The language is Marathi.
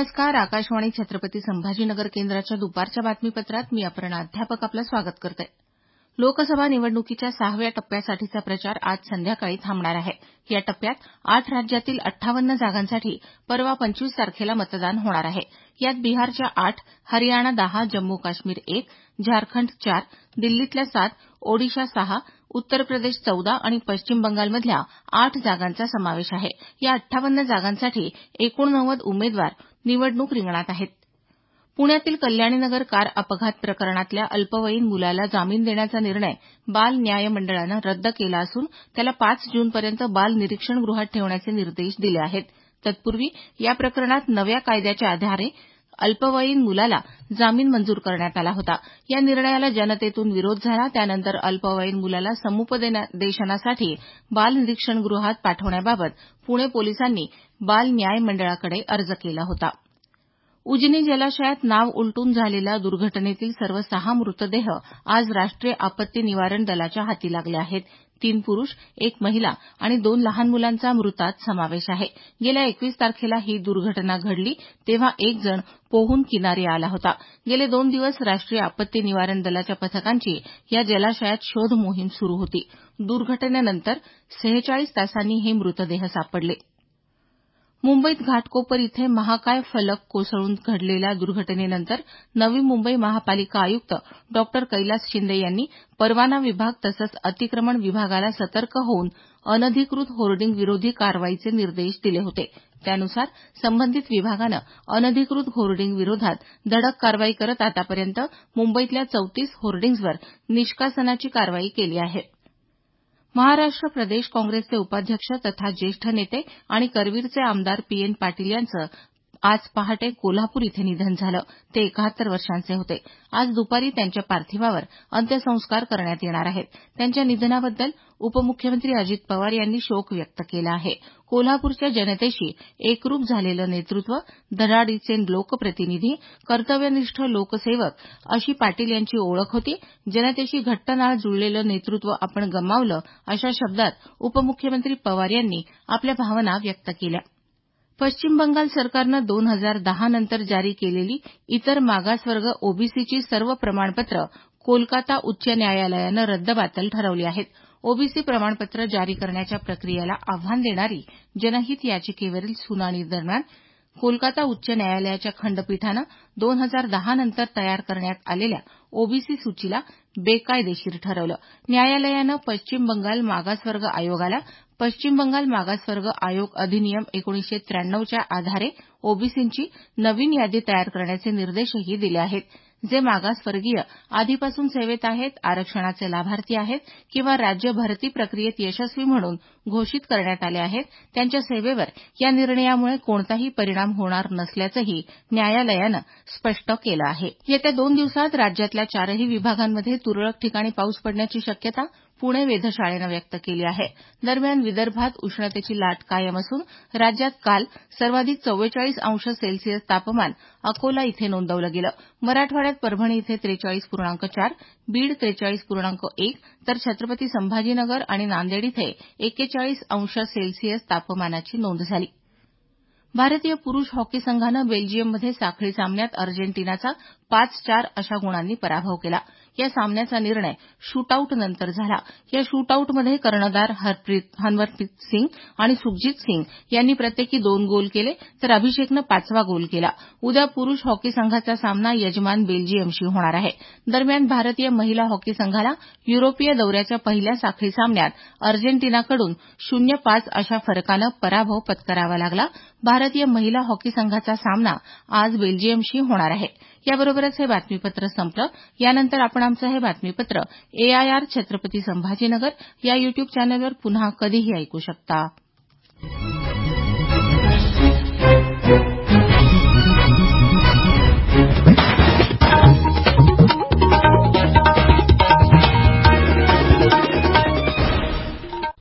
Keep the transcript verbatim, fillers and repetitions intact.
नमस्कार. आकाशवाणी छत्रपती संभाजीनगर केंद्राच्या दुपारच्या बातमीपत्रात मी अपर्णा अध्यापक आपलं स्वागत करते. लोकसभा निवडणुकीच्या सहाव्या टप्प्यासाठीचा प्रचार आज संध्याकाळी थांबणार आहे. या टप्प्यात आठ राज्यातील अठ्ठावन्न जागांसाठी परवा पंचवीस तारखेला मतदान होणार आहे. यात बिहारच्या आठ, हरियाणा दहा, जम्मू काश्मीर एक, झारखंड चार, दिल्लीतल्या सात, ओडिशा सहा, उत्तर प्रदेश चौदा आणि पश्चिम बंगालमधल्या आठ जागांचा समावेश आहे. या अठ्ठावन्न जागांसाठी एकोणनव्वद उमेदवार निवडणूक रिंगणात आहेत. पुण्यातील कल्याणीनगर कार अपघात प्रकरणातल्या अल्पवयीन मुलाला जामीन देण्याचा निर्णय बाल न्याय मंडळानं रद्द केला असून त्याला पाच जूनपर्यंत बाल निरीक्षणगृहात ठेवण्याचे निर्देश दिले आहेत. तत्पूर्वी या प्रकरणात नव्या कायद्याच्या आधारे अल्पवयीन मुलाला जामीन मंजूर करण्यात आला होता. या निर्णयाला जनतेतून विरोध झाला. त्यानंतर अल्पवयीन मुलाला समुपदेशनासाठी बाल निरीक्षणगृहात पाठवण्याबाबत पुणे पोलिसांनी बाल न्याय मंडळाकडे अर्ज केला होता. उजनी जलाशयात नाव उलटून झालेल्या दुर्घटनेतील सर्व सहा मृतदेह आज राष्ट्रीय आपत्ती निवारण दलाच्या हाती लागले आहेत. तीन पुरूष, एक महिला आणि दोन लहान मुलांचा मृतात समावेश आहे. गेल्या एकवीस तारखेला ही दुर्घटना घडली तेव्हा एक जण पोहून किनारी आला होता. गेले दोन दिवस राष्ट्रीय आपत्ती निवारण दलाच्या पथकांची या जलाशयात शोध मोहीम सुरू होती. दुर्घटनेनंतर सेहेचाळीस तासांनी हे मृतदेह सापडले. मुंबईत घाटकोपर इथे महाकाय फलक कोसळून घडलेल्या दुर्घटनेनंतर नवी मुंबई महापालिका आयुक्त डॉ कैलास शिंदे यांनी परवाना विभाग तसंच अतिक्रमण विभागाला सतर्क होऊन अनधिकृत होर्डिंग विरोधी कारवाईचे निर्देश दिले होते. त्यानुसार संबंधित विभागानं अनधिकृत होर्डिंग विरोधात धडक कारवाई करत आतापर्यंत मुंबईतल्या चौतीस होर्डिंग्जवर निष्कासनाची कारवाई केली आहे. महाराष्ट्र प्रदेश काँग्रेसचे उपाध्यक्ष तथा ज्येष्ठ नेते आणि करवीरचे आमदार पी एन पाटील यांचं आज पहाटे कोल्हापूर इथे निधन झालं. ते एकाहत्तर वर्षांचे होते. आज दुपारी त्यांच्या पार्थिवावर अंत्यसंस्कार करण्यात येणार आहेत. त्यांच्या निधनाबद्दल उपमुख्यमंत्री अजित पवार यांनी शोक व्यक्त केला आहे. कोल्हापूरच्या जनतेशी एकरूप झालेलं नेतृत्व, धडाडीचे लोकप्रतिनिधी, कर्तव्यनिष्ठ लोकसेवक अशी पाटील यांची ओळख होती. जनतेशी घट्ट नाळ जुळलेलं नेतृत्व आपण गमावलं अशा शब्दात उपमुख्यमंत्री पवार यांनी आपल्या भावना व्यक्त केल्या. पश्चिम बंगाल सरकारनं दोन हजार दहा नंतर जारी केलेली इतर मागासवर्ग ओबीसीची सर्व प्रमाणपत्र कोलकाता उच्च न्यायालयानं रद्दबातल ठरवली आहेत. ओबीसी प्रमाणपत्र जारी करण्याच्या प्रक्रियेला आव्हान देणारी जनहित याचिकेवरील सुनावणी दरम्यान कोलकाता उच्च न्यायालयाच्या खंडपीठानं दोन हजार दहा नंतर तयार करण्यात आलेल्या ओबीसी सूचीला बेकायदेशीर ठरवलं. न्यायालयानं पश्चिम बंगाल मागासवर्ग आयोगाला पश्चिम बंगाल मागासवर्ग आयोग अधिनियम एकोणीसशे त्र्याण्णवच्या आधारे ओबीसींची नवीन यादी तयार करण्याचे निर्देशही दिले आहेत. जे मागासवर्गीय आधीपासून सेवेत आहेत, आरक्षणाचे लाभार्थी आहेत किंवा राज्य भरती प्रक्रियेत यशस्वी म्हणून घोषित करण्यात आले आहेत, त्यांच्या सेवेवर या निर्णयामुळे कोणताही परिणाम होणार नसल्याचंही न्यायालयानं स्पष्ट केलं आहे. येत्या दोन दिवसात राज्यातल्या चारही विभागांमध्ये तुरळक ठिकाणी पाऊस पडण्याची शक्यता पुणे वेधशाळेनं व्यक्त केली आहे. दरम्यान विदर्भात उष्णतेची लाट कायम असून राज्यात काल सर्वाधिक चव्वेचाळीस अंश सेल्सिअस तापमान अकोला इथे नोंदवलं गेलं. मराठवाड्यात परभणी इथे त्रेचाळीस पूर्णांक चार, बीड त्रेचाळीस पूर्णांक एक तर छत्रपती संभाजीनगर आणि नांदेड इथे एक्केचाळीस अंश सेल्सिअस तापमानाची नोंद झाली. भारतीय पुरूष हॉकी संघानं बेल्जियममध्ये साखळी सामन्यात अर्जेंटिनाचा पाच चार अशा गुणांनी पराभव केला. या सामन्याचा निर्णय शूटआऊट नंतर झाला. या शूटआऊटमध्ये कर्णधार हरमनप्रीत सिंग आणि सुखजीत सिंग यांनी प्रत्येकी दोन गोल केले तर अभिषेकनं पाचवा गोल केला. उद्या पुरूष हॉकी संघाचा सामना यजमान बेल्जियमशी होणार आहे. दरम्यान भारतीय महिला हॉकी संघाला युरोपीय दौऱ्याच्या पहिल्या साखळी सामन्यात अर्जेंटिनाकडून शून्य पाच अशा फरकानं पराभव पत्करावा लागला. भारतीय महिला हॉकी संघाचा सामना आज बेल्जियमशी होणार आहे. याबरोबरच हे बातमीपत्र संपलं. यानंतर आपण आमचं हे बातमीपत्र एआयआर छत्रपती संभाजीनगर या युट्यूब चॅनलवर पुन्हा कधीही ऐकू शकता.